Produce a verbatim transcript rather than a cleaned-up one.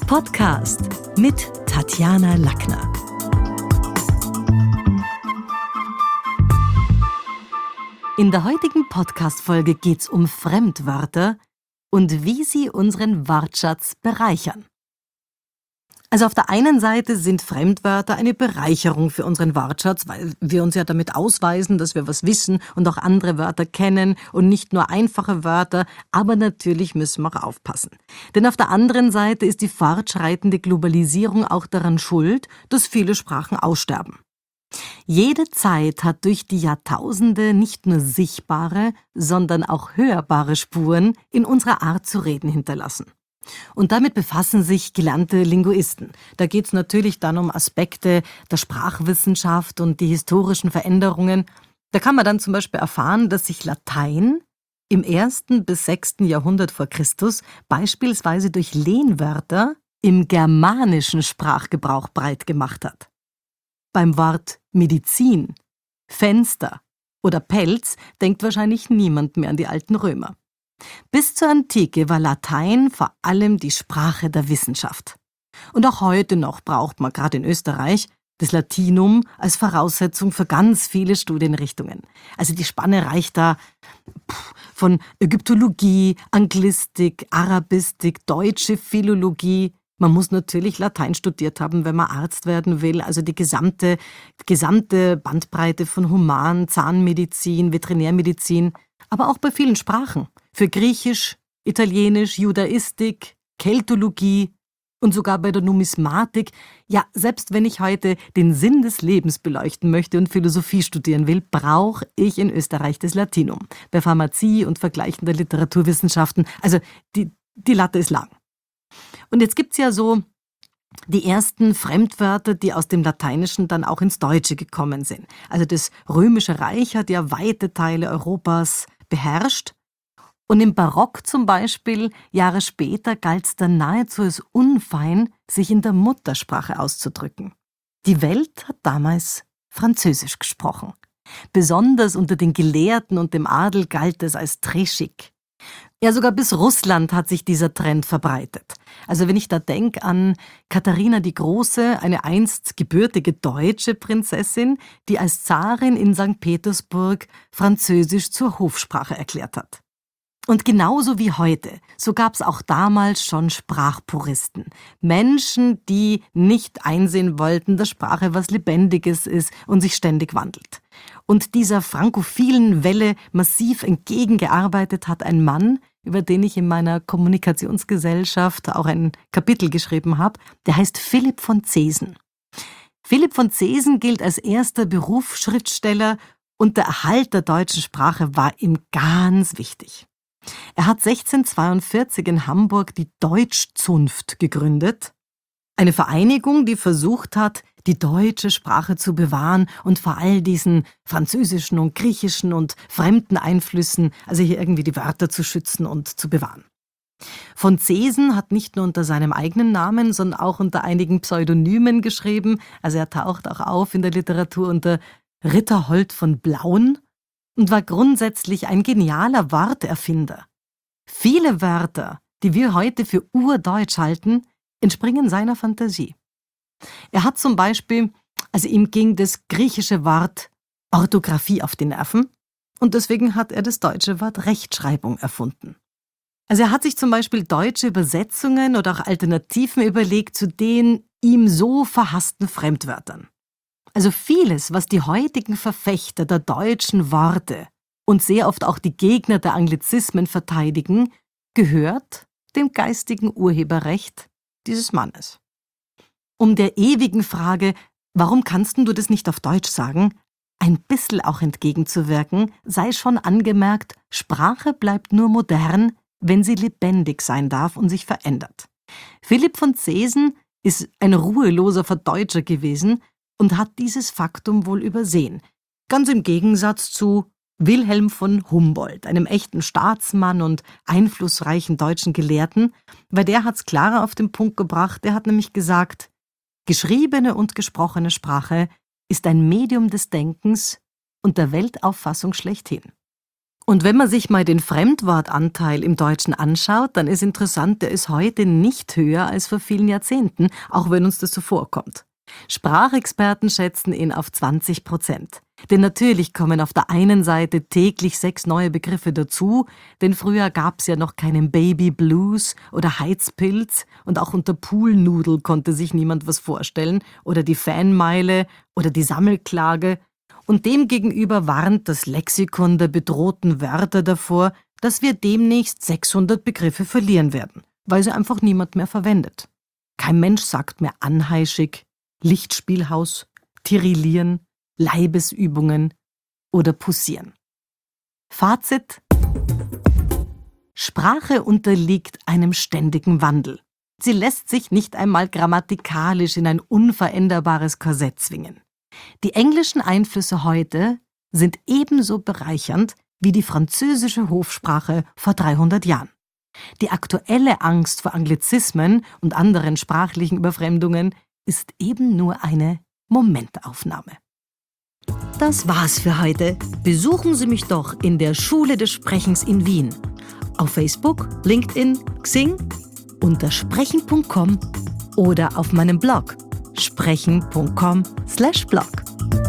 Podcast mit Tatjana Lackner. In der heutigen Podcast-Folge geht es um Fremdwörter und wie sie unseren Wortschatz bereichern. Also auf der einen Seite sind Fremdwörter eine Bereicherung für unseren Wortschatz, weil wir uns ja damit ausweisen, dass wir was wissen und auch andere Wörter kennen und nicht nur einfache Wörter, aber natürlich müssen wir auch aufpassen. Denn auf der anderen Seite ist die fortschreitende Globalisierung auch daran schuld, dass viele Sprachen aussterben. Jede Zeit hat durch die Jahrtausende nicht nur sichtbare, sondern auch hörbare Spuren in unserer Art zu reden hinterlassen. Und damit befassen sich gelernte Linguisten. Da geht es natürlich dann um Aspekte der Sprachwissenschaft und die historischen Veränderungen. Da kann man dann zum Beispiel erfahren, dass sich Latein im ersten bis sechsten Jahrhundert vor Christus beispielsweise durch Lehnwörter im germanischen Sprachgebrauch breit gemacht hat. Beim Wort Medizin, Fenster oder Pelz denkt wahrscheinlich niemand mehr an die alten Römer. Bis zur Antike war Latein vor allem die Sprache der Wissenschaft. Und auch heute noch braucht man, gerade in Österreich, das Latinum als Voraussetzung für ganz viele Studienrichtungen. Also die Spanne reicht da von Ägyptologie, Anglistik, Arabistik, deutsche Philologie. Man muss natürlich Latein studiert haben, wenn man Arzt werden will. Also die gesamte, gesamte Bandbreite von Human-, Zahnmedizin, Veterinärmedizin, aber auch bei vielen Sprachen. Für Griechisch, Italienisch, Judaistik, Keltologie und sogar bei der Numismatik. Ja, selbst wenn ich heute den Sinn des Lebens beleuchten möchte und Philosophie studieren will, brauche ich in Österreich das Latinum. Bei Pharmazie und vergleichender Literaturwissenschaften, also die, die Latte ist lang. Und jetzt gibt's ja so die ersten Fremdwörter, die aus dem Lateinischen dann auch ins Deutsche gekommen sind. Also das Römische Reich hat ja weite Teile Europas beherrscht. Und im Barock zum Beispiel, Jahre später, galt es dann nahezu als unfein, sich in der Muttersprache auszudrücken. Die Welt hat damals Französisch gesprochen. Besonders unter den Gelehrten und dem Adel galt es als très chic. Ja, sogar bis Russland hat sich dieser Trend verbreitet. Also wenn ich da denke an Katharina die Große, eine einst gebürtige deutsche Prinzessin, die als Zarin in Sankt Petersburg Französisch zur Hofsprache erklärt hat. Und genauso wie heute, so gab es auch damals schon Sprachpuristen. Menschen, die nicht einsehen wollten, dass Sprache was Lebendiges ist und sich ständig wandelt. Und dieser frankophilen Welle massiv entgegengearbeitet hat ein Mann, über den ich in meiner Kommunikationsgesellschaft auch ein Kapitel geschrieben habe, der heißt Philipp von Zesen. Philipp von Zesen gilt als erster Berufsschriftsteller und der Erhalt der deutschen Sprache war ihm ganz wichtig. Er hat sechzehnhundertzweiundvierzig in Hamburg die Deutschzunft gegründet, eine Vereinigung, die versucht hat, die deutsche Sprache zu bewahren und vor all diesen französischen und griechischen und fremden Einflüssen, also hier irgendwie die Wörter zu schützen und zu bewahren. Von Zesen hat nicht nur unter seinem eigenen Namen, sondern auch unter einigen Pseudonymen geschrieben. Also er taucht auch auf in der Literatur unter Ritterhold von Blauen und war grundsätzlich ein genialer Worterfinder. Viele Wörter, die wir heute für urdeutsch halten, entspringen seiner Fantasie. Er hat zum Beispiel, also ihm ging das griechische Wort Orthographie auf die Nerven und deswegen hat er das deutsche Wort Rechtschreibung erfunden. Also er hat sich zum Beispiel deutsche Übersetzungen oder auch Alternativen überlegt zu den ihm so verhassten Fremdwörtern. Also vieles, was die heutigen Verfechter der deutschen Worte und sehr oft auch die Gegner der Anglizismen verteidigen, gehört dem geistigen Urheberrecht dieses Mannes. Um der ewigen Frage, warum kannst du das nicht auf Deutsch sagen, ein bisschen auch entgegenzuwirken, sei schon angemerkt, Sprache bleibt nur modern, wenn sie lebendig sein darf und sich verändert. Philipp von Zesen ist ein ruheloser Verdeutscher gewesen und hat dieses Faktum wohl übersehen. Ganz im Gegensatz zu Wilhelm von Humboldt, einem echten Staatsmann und einflussreichen deutschen Gelehrten, weil der hat's klarer auf den Punkt gebracht. Der hat nämlich gesagt, geschriebene und gesprochene Sprache ist ein Medium des Denkens und der Weltauffassung schlechthin. Und wenn man sich mal den Fremdwortanteil im Deutschen anschaut, dann ist interessant, der ist heute nicht höher als vor vielen Jahrzehnten, auch wenn uns das so vorkommt. Sprachexperten schätzen ihn auf zwanzig Prozent. Denn natürlich kommen auf der einen Seite täglich sechs neue Begriffe dazu, denn früher gab es ja noch keinen Baby Blues oder Heizpilz und auch unter Poolnudel konnte sich niemand was vorstellen oder die Fanmeile oder die Sammelklage. Und demgegenüber warnt das Lexikon der bedrohten Wörter davor, dass wir demnächst sechshundert Begriffe verlieren werden, weil sie einfach niemand mehr verwendet. Kein Mensch sagt mehr anheischig, Lichtspielhaus, Tirillieren, Leibesübungen oder Pussieren. Fazit: Sprache unterliegt einem ständigen Wandel. Sie lässt sich nicht einmal grammatikalisch in ein unveränderbares Korsett zwingen. Die englischen Einflüsse heute sind ebenso bereichernd wie die französische Hofsprache vor dreihundert Jahren. Die aktuelle Angst vor Anglizismen und anderen sprachlichen Überfremdungen ist eben nur eine Momentaufnahme. Das war's für heute. Besuchen Sie mich doch in der Schule des Sprechens in Wien. Auf Facebook, LinkedIn, Xing, unter sprechen punkt com oder auf meinem Blog sprechen punkt com slash blog.